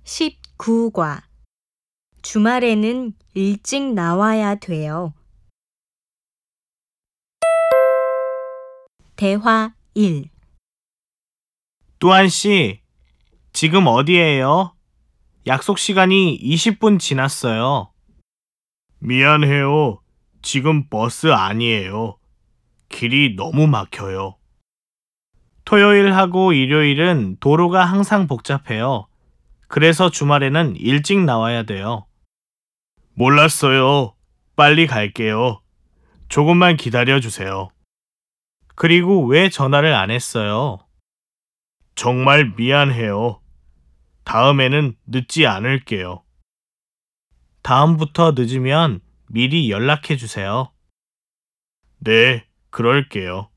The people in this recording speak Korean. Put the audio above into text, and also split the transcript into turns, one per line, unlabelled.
19과 주말에는 일찍 나와야 돼요. 대화 1.
뚜한 씨, 지금 어디에요? 약속 시간이 20분 지났어요. 미안해요. 지금 버스 아니에요. 길이 너무 막혀요. 토요일하고 일요일은 도로가 항상 복잡해요. 그래서 주말에는 일찍 나와야 돼요. 몰랐어요. 빨리 갈게요. 조금만 기다려 주세요. 그리고 왜 전화를 안 했어요? 정말 미안해요. 다음에는 늦지 않을게요. 다음부터 늦으면 미리 연락해 주세요. 네, 그럴게요.